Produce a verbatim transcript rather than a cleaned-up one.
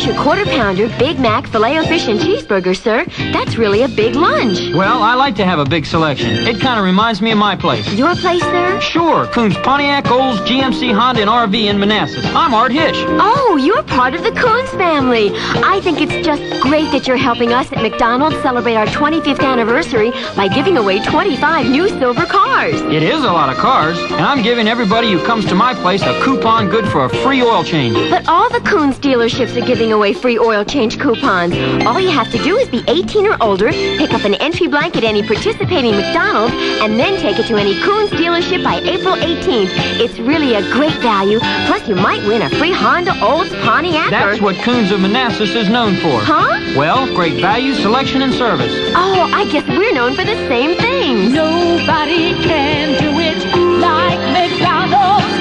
your quarter pounder, Big Mac, Filet-O-Fish, and cheeseburger, sir, that's really a big lunch. Well, I like to have a big selection. It kind of reminds me of my place. Your place, sir? Sure, Coons Pontiac, Olds, G M C, Honda, and R V in Manassas. I'm Art Hish. Oh, you're part of the Coons family. I think it's just great that you're helping us at McDonald's celebrate our twenty-fifth anniversary by giving away twenty-five new silver cars. It is a lot of cars, and I'm giving everybody who comes to my place a coupon good for a free oil change. But all the Coons dealerships are giving away free oil change coupons. All you have to do is be eighteen or older, pick up an entry blank at any participating McDonald's, and then take it to any Coons dealership by April eighteenth. It's really a great value. Plus, you might win a free Honda, Olds, Pontiac, That's or... what Coons of Manassas is known for. Huh? Well, great value, selection, and service. Oh, I guess we're known for the same things. Nobody can do it like McDonald's.